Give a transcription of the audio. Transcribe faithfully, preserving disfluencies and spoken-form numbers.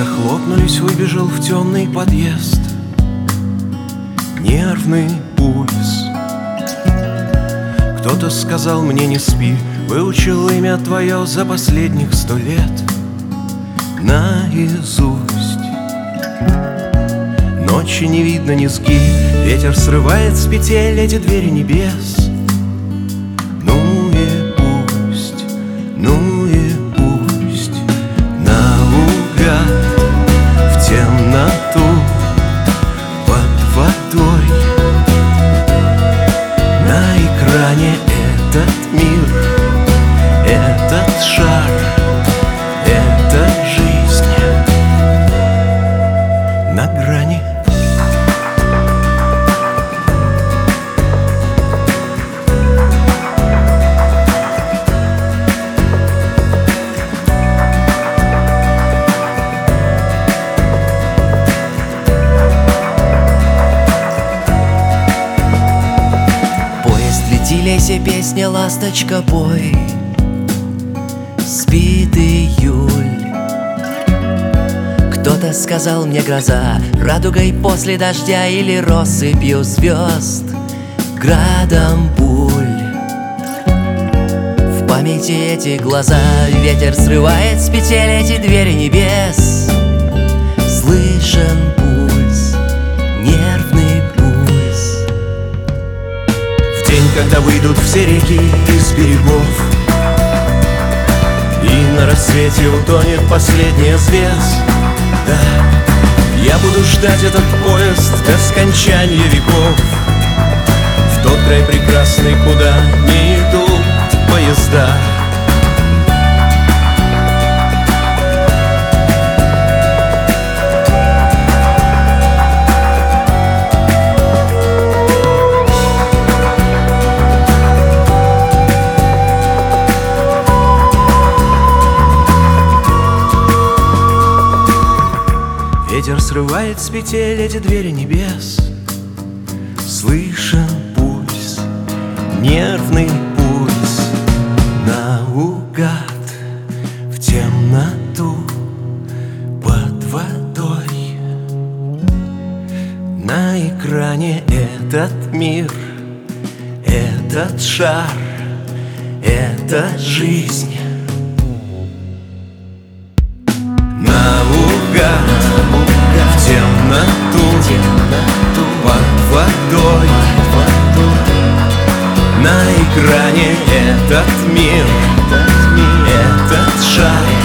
захлопнулись, выбежал в темный подъезд. Нервный пульс. Кто-то сказал мне: не спи, выучил имя твое за последних сто лет наизусть. Ночи не видно низги, ветер срывает с петель эти двери небес. Ну и пусть, ну и пусть, наугад в темноту под водой. На экране этот мир, этот шар, эта жизнь на грани. Лесе песня, ласточка, пой. Спит июль. Кто-то сказал мне: гроза, радугой после дождя или россыпью звезд, градом пуль. В памяти эти глаза, ветер срывает с петель эти двери небес. Слышен пульс, нервный пульс. День, когда выйдут все реки из берегов, и на рассвете утонет последняя звезда. Я буду ждать этот поезд до скончания веков, в тот край прекрасный, куда не идут поезда. Ветер срывает с петель эти двери небес. Слышен пульс, нервный пульс, наугад в темноту под водой. На экране этот мир, этот шар, эта жизнь. Наугад в темноту, темноту под водой. На экране этот мир, этот, мир, этот шар.